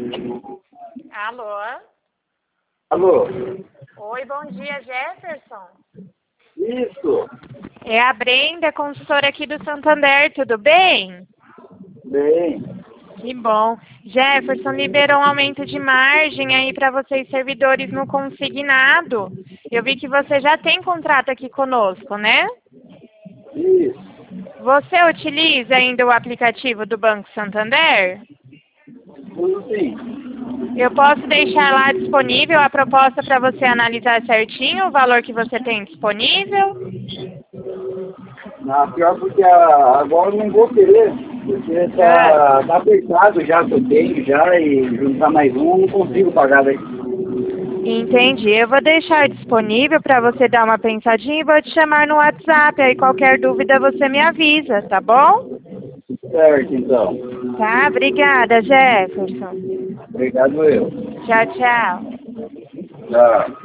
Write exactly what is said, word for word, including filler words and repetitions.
Alô? Alô? Oi, bom dia, Jefferson. Isso. É a Brenda, consultora aqui do Santander, tudo bem? Bem. Que bom. Jefferson liberou um aumento de margem aí para vocês servidores no consignado. Eu vi que você já tem contrato aqui conosco, né? Isso. Você utiliza ainda o aplicativo do Banco Santander? Tudo sim. Eu posso deixar lá disponível a proposta para você analisar certinho o valor que você tem disponível? Na pior porque a- agora eu não vou querer, porque tá, tá apertado já que eu tenho já e juntar mais um eu não consigo pagar daí. Entendi. Eu vou deixar disponível para você dar uma pensadinha e vou te chamar no WhatsApp. Aí qualquer dúvida você me avisa, tá bom? Certo, então. Tá, obrigada, Jefferson. Obrigado eu. Tchau, tchau. Tchau.